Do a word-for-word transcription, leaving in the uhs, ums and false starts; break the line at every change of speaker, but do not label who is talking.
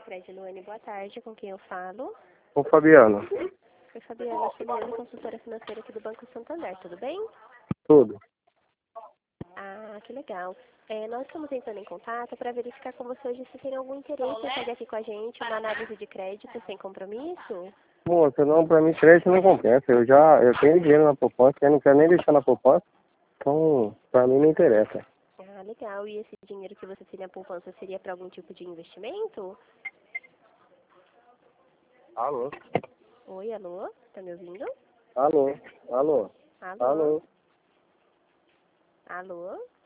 Sicredi Luane, boa tarde, com quem eu falo?
Com o Fabiano.
Oi, Fabiana, sou Luane, consultora financeira aqui do Banco Santander, tudo bem?
Tudo.
Ah, que legal. É, nós estamos entrando em contato para verificar com você hoje se tem algum interesse em fazer aqui com a gente uma análise de crédito sem compromisso.
Moça, não, pra mim crédito não compensa. Eu já, eu tenho dinheiro na poupança, eu não quero nem deixar na poupança. Então, pra mim não interessa.
Ah, legal. E esse dinheiro que você tem na poupança seria para algum tipo de investimento?
Alô?
Oi, alô? Tá me ouvindo?
Alô? Alô?
Alô?
Alô?
Alô?